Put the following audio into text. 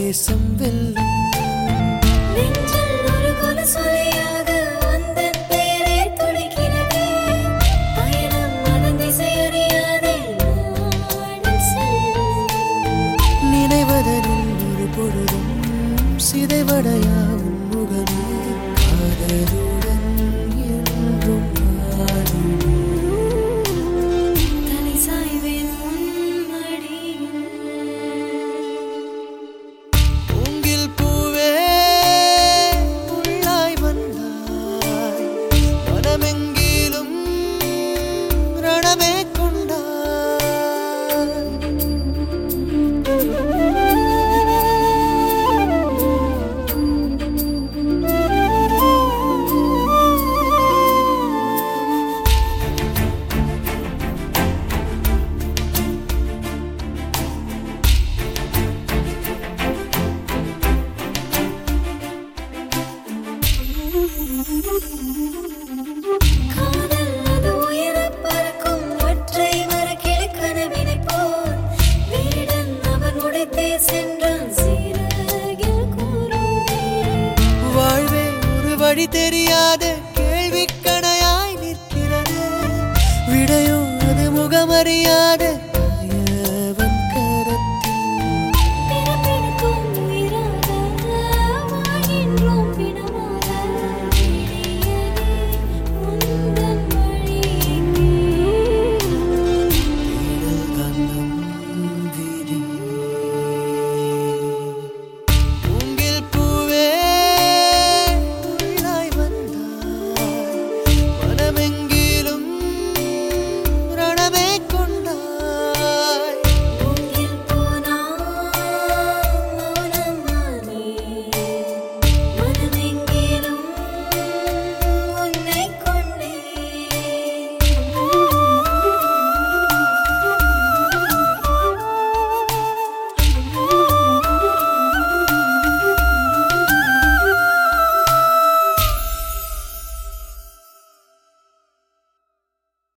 தேசம் வெல்லும். நெஞ்சில் ஒரு கொலுசொலியாக உந்தன் பெயரே துடிக்கிறதே. பயணம் அதன் திசை அறியாதே நாடும் செல்லும். நினைவதனில் ஒரு பொழுதும் சிதைவடையா உன் முகமே. காதலுடன் என்றும் தலை சாய்வேன் உன் மடியில். பூங்கில் பூவே உள்ளாய் வந்தாய். மனமெங்கிலும் ரணமே கொண்டாய். காதல் அது உயரப் பறக்கும் ஒற்றை மரக்கிளை கனவினைப் போல். வேடன் அவன் உடைத்தே சென்றான் சீரகில் கூறும். வாழ்வே ஒரு வழி தெரியாத கேள்விக்கணையாய் நிற்கிறது. விடையோ அது முகமறியாத